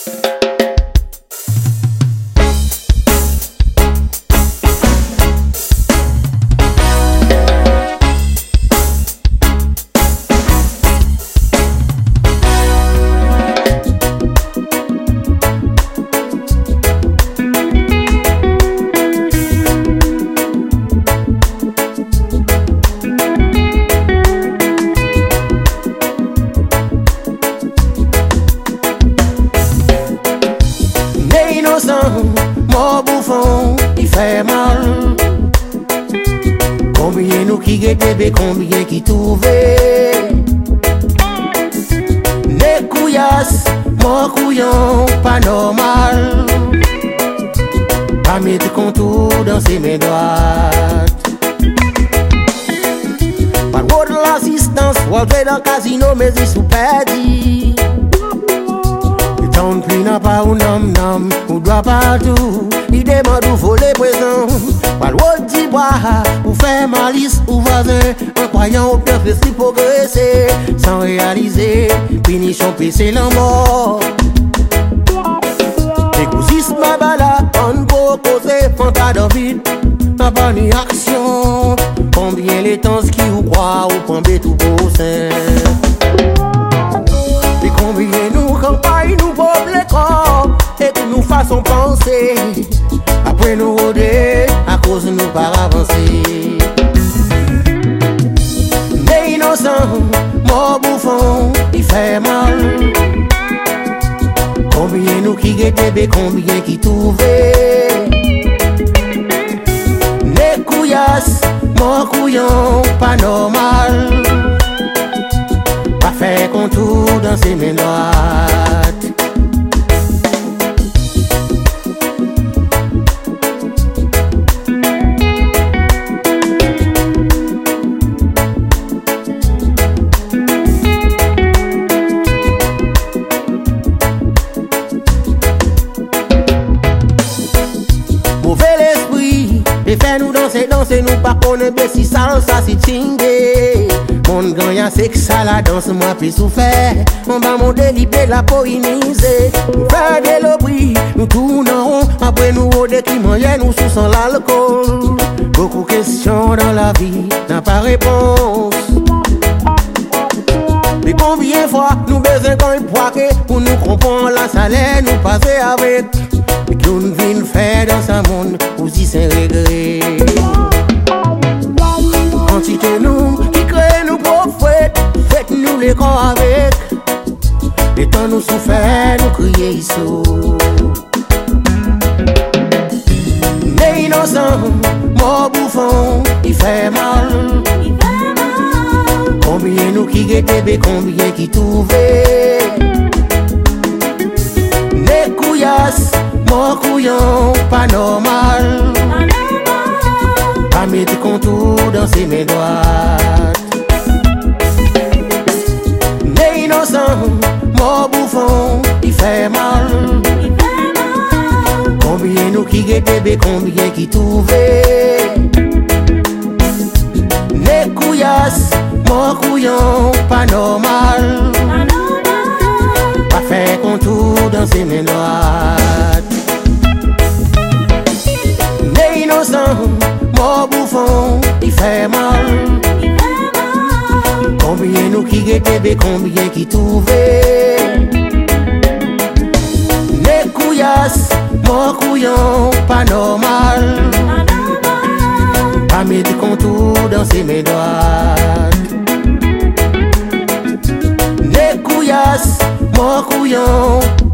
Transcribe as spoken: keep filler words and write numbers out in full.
Mon bouffon, il fait mal. Combien nous qui guettaient, combien qui trouvaient. Les couillasses, mon couillon, pas normal. Pas mettre contour dans ses mains droites. Pas de l'assistance, ou aller dans le casino, mais ils sont perdus. On plie n'a pas ou nom nom ou doit pas tout. Il demande où voler présent. Pas l'autre dit bois ou faire malice ou voisin. En croyant au père fait progresser sans réaliser. Finition c'est la mort. Écoutez ma bala on peut causer fanta David. N'a pas ni action. Combien les temps qui vous croient ou prendre tout beau sein. Et combien nous campagne nous pauvres les corps et que nous façons penser après nous rôder à cause de nous pas avancer. Mais innocent, mon bouffon, il fait mal. Combien nous qui guettaient, combien qui trouvaient. Les couillasses, mon couillon, pas normal. Pas faire contour dans ses mains droites. Mauvais l'esprit, et fait nous danser, danser, nous pas connaître si ça, ça c'est tingé. Mon grand y'a c'est que ça la danse moi puis souffert. On va mon délibé la poiniser. Nous faire de l'obri, nous tournons après nous au qui moyen nous sous sans l'alcool. Beaucoup de questions dans la vie, n'a pas réponse. Mais combien de fois nous besoin quand il poiquet pour nous comprendre la salaire nous passer avec. Et que nous venons faire dans ce monde aussi c'est regret. Quantité nous qui crée nous prophètes, faites-nous les corps avec. Les temps nous souffert, nous crier ici. Mais innocent, mon bouffon, il fait mal. Combien nous qui guettaient, combien qui trouvaient. Les couillasses, mon couillon, pas normal. Pas mettre contour dans ses mains droites. Mais innocent, mon bouffon, il fait mal. Combien nous qui guettaient, combien qui trouvaient. Les couillasses, mon couillon, pas normal. Pas faire contour dans ses mains droites. Mais innocent, mon bouffon, il fait mal. Combien nous qui guettaient, combien qui trouvaient. Les couillasses, mon couillon, pas normal. Pas mettre contour dans ses mains droites. Les couillasses, mon couillon,